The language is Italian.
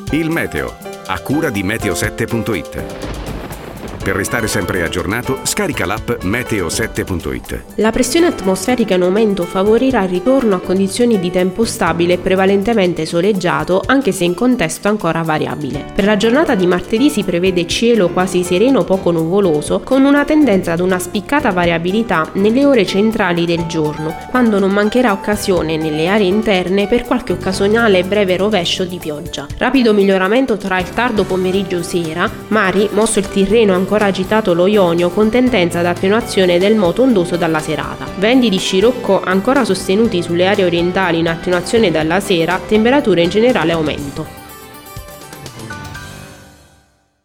Il meteo, a cura di meteo7.it. Per restare sempre aggiornato, scarica l'app meteo7.it. La pressione atmosferica in aumento favorirà il ritorno a condizioni di tempo stabile e prevalentemente soleggiato, anche se in contesto ancora variabile. Per la giornata di martedì si prevede cielo quasi sereno poco nuvoloso, con una tendenza ad una spiccata variabilità nelle ore centrali del giorno, quando non mancherà occasione nelle aree interne per qualche occasionale breve rovescio di pioggia. Rapido miglioramento tra il tardo pomeriggio e sera, mari, mosso il Tirreno ancora agitato lo Ionio con tendenza ad attenuazione del moto ondoso dalla serata. Venti di scirocco ancora sostenuti sulle aree orientali in attenuazione dalla sera, temperature in generale aumento.